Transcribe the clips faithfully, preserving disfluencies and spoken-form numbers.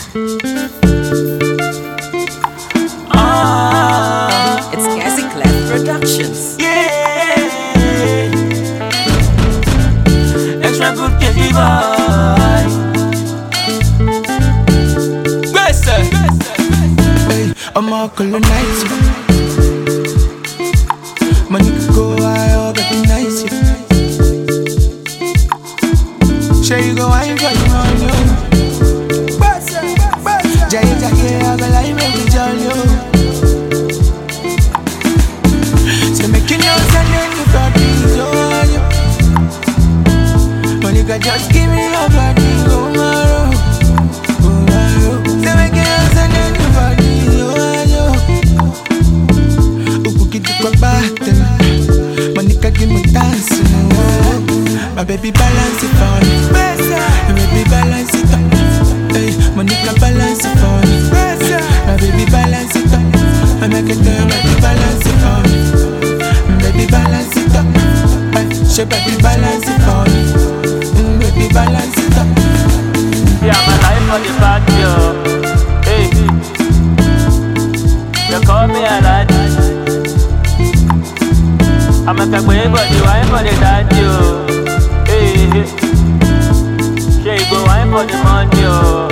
Ah, it's Cassie Clef Productions. Yeah, extra good Cassie boy. Grace, Hey, I'm all colonize you. Money could go high, all but be nice, yeah. Sure you go wine for you on you. Jaya Jaya, I go lie, make me join you. So make you know, send any parties on you. Money can just give me your body, go tomorrow, go tomorrow. So make you know, send any parties on you. Uku kitu kwa button, money can give me dancing. My baby balance it for me, my baby balance it up. Hey, money can balance it for me. My baby balance it up. I make it turn, baby balance it for me. Baby balance it up. Hey, she baby balance it for me. Mm, baby balance it up. yeah, my life on the patio. Hey, you call me a lad. I'm a cowboy, but you wine for the daddy. Hey, she go wine for the money.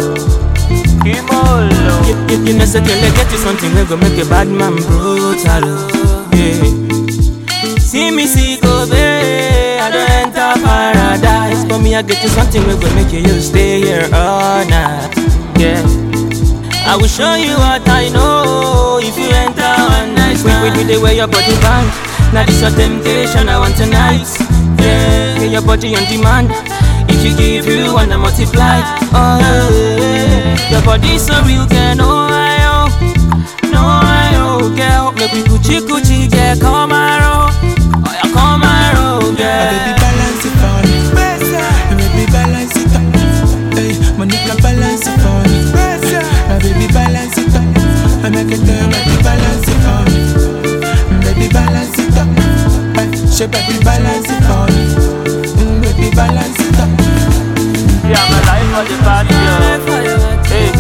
Kimolo. You, you, you know, say till I get you something we go make a bad man brutal. Yeah. See me, see go, babe. I don't enter paradise. For me, I get you something we go make you, you stay here all night. Yeah. I will show you what I know if you enter one night. Wait, wait, wait, the way your body bang. Now this your temptation, I want tonight. Yeah, your body on demand. If you give you one, I multiply. Oh, yeah. Your body so real, girl. No, I oh, no, I oh, girl. Make we Gucci, Gucci, girl. Come around, oh, yeah, come around, My girl. baby balance it for me. My baby balance it up. Hey, money can balance it for me. My baby balance it up. I make it turn, baby balance it for me. Baby balance it up. Hey, she baby balance it for me. Mm, baby balance it up. Yeah, my life on the patio. Hey,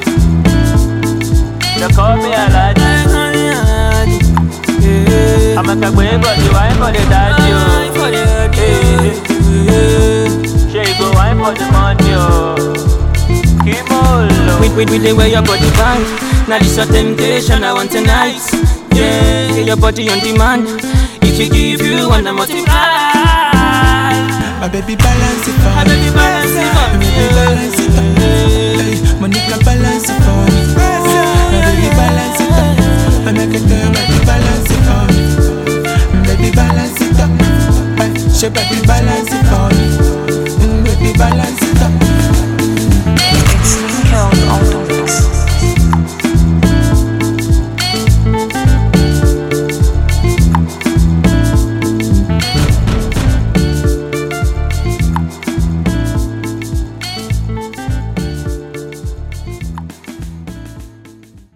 you call me a lad. I'm a cowboy, but you wine for the daddy. Hey, she go wine for the money. Kimolo. Wait, wait, wait, the way your body bang. Now this your temptation, I want tonight. Yeah, your body on demand. If you give you one, I multiply. My baby balance it for My me. baby balance it for My me. baby balance it up. Hey, money can balance it